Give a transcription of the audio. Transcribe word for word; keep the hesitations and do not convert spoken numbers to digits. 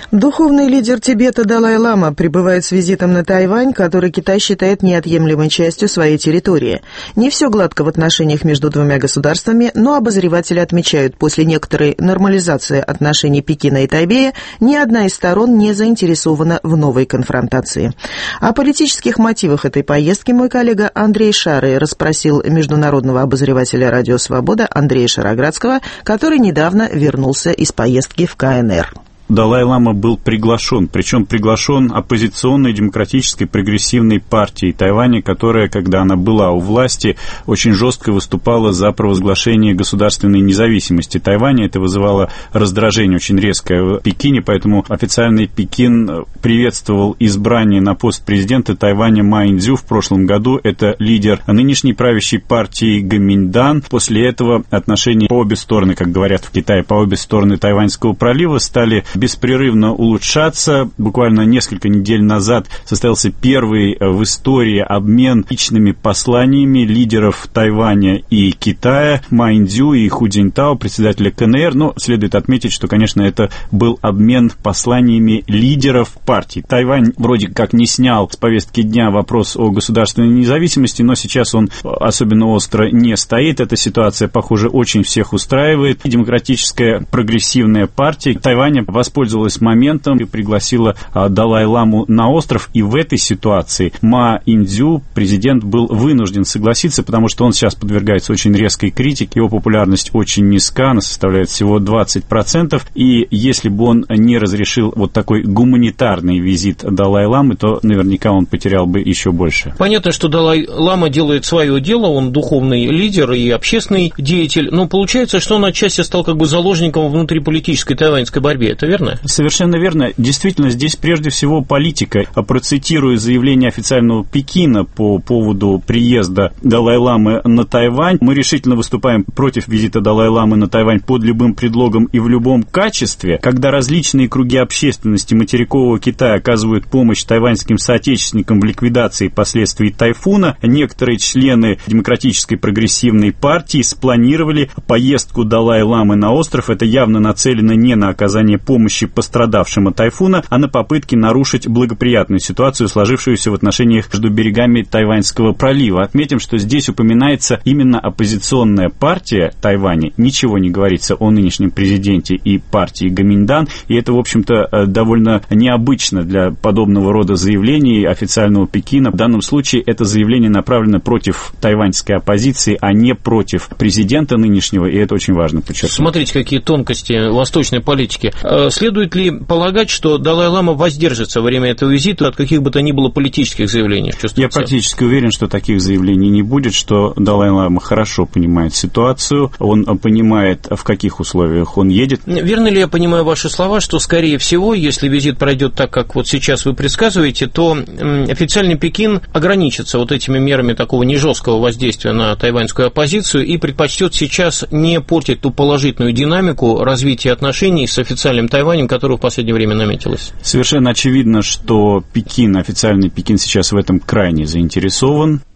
Духовный лидер Тибета Далай-лама прибывает с визитом на Тайвань, который Китай считает неотъемлемой частью своей территории. Не все гладко в отношениях между двумя государствами, но обозреватели отмечают, после некоторой нормализации отношений Пекина и Тайбэя ни одна из сторон не заинтересована в новой конфронтации. О политических мотивах этой поездки мой коллега Андрей Шары расспросил международного обозревателя «Радио Свобода» Андрея Шароградского, который недавно вернулся из поездки в ка эн эр. Далай-лама был приглашен, причем приглашен оппозиционной демократической прогрессивной партией Тайваня, которая, когда она была у власти, очень жестко выступала за провозглашение государственной независимости Тайваня. Это вызывало раздражение очень резкое в Пекине, поэтому официальный Пекин приветствовал избрание на пост президента Тайваня Ма Ин-дзю в прошлом году. Это лидер нынешней правящей партии Гоминьдан. После этого отношения по обе стороны, как говорят в Китае, по обе стороны Тайваньского пролива стали беспрерывно улучшаться. Буквально несколько недель назад состоялся первый в истории обмен личными посланиями лидеров Тайваня и Китая, Ма Ин-дзю и Ху Цзиньтао, председателя ка эн эр. Но следует отметить, что, конечно, это был обмен посланиями лидеров партий. Тайвань вроде как не снял с повестки дня вопрос о государственной независимости, но сейчас он особенно остро не стоит. Эта ситуация, похоже, очень всех устраивает. Демократическая прогрессивная партия Тайваня воспользовалась моментом и пригласила а, Далай-ламу на остров, и в этой ситуации Ма Ин-дзю, президент, был вынужден согласиться, потому что он сейчас подвергается очень резкой критике, его популярность очень низка, она составляет всего двадцать процентов, и если бы он не разрешил вот такой гуманитарный визит Далай-ламы, то наверняка он потерял бы еще больше. Понятно, что Далай-лама делает свое дело, он духовный лидер и общественный деятель, но получается, что он отчасти стал как бы заложником внутриполитической тайваньской борьбе, это верно? Совершенно верно. Действительно, здесь прежде всего политика. Процитирую заявление официального Пекина по поводу приезда Далай-ламы на Тайвань. Мы решительно выступаем против визита Далай-ламы на Тайвань под любым предлогом и в любом качестве. Когда различные круги общественности материкового Китая оказывают помощь тайваньским соотечественникам в ликвидации последствий тайфуна, некоторые члены Демократической прогрессивной партии спланировали поездку Далай-ламы на остров. Это явно нацелено не на оказание помощи пострадавшим от тайфуна, а на попытке нарушить благоприятную ситуацию, сложившуюся в отношениях между берегами Тайваньского пролива. Отметим, что здесь упоминается именно оппозиционная партия Тайваня, ничего не говорится о нынешнем президенте и партии Гоминьдан, и это, в общем-то, довольно необычно для подобного рода заявлений официального Пекина. В данном случае это заявление направлено против тайваньской оппозиции, а не против президента нынешнего, и это очень важно подчеркнуть. Смотрите, какие тонкости восточной политики. Следует ли полагать, что Далай-лама воздержится во время этого визита от каких бы то ни было политических заявлений? Я практически уверен, что таких заявлений не будет, что Далай-лама хорошо понимает ситуацию, он понимает, в каких условиях он едет. Верно ли я понимаю ваши слова, что, скорее всего, если визит пройдет так, как вот сейчас вы предсказываете, то официальный Пекин ограничится вот этими мерами такого нежесткого воздействия на тайваньскую оппозицию и предпочтет сейчас не портить ту положительную динамику развития отношений с официальным Тайванем, которое в последнее время наметилось? Совершенно очевидно, что Пекин, официальный Пекин сейчас в этом крайне заинтересован.